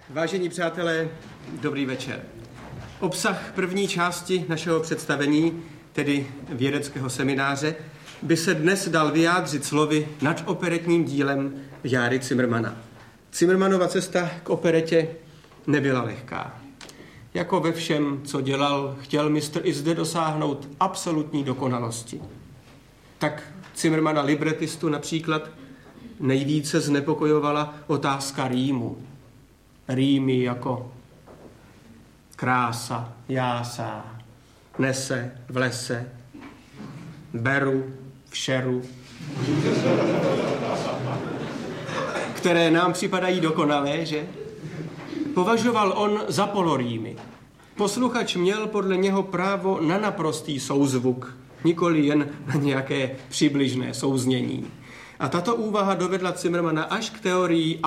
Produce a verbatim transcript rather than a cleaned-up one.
Vážení přátelé, dobrý večer. Obsah první části našeho představení, tedy vědeckého semináře, by se dnes dal vyjádřit slovy nad operetním dílem Járy Cimrmana. Cimrmanova cesta k operetě nebyla lehká. Jako ve všem, co dělal, chtěl mistr i zde dosáhnout absolutní dokonalosti. Tak Cimrmana libretistu například nejvíce znepokojovala otázka rýmu. Rýmy jako krása, jásá, nese, v lese, beru, všeru, které nám připadají dokonalé, že? Považoval on za polorýmy. Posluchač měl podle něho právo na naprostý souzvuk, nikoli jen na nějaké přibližné souznění. A tato úvaha dovedla Cimrmana až k teorii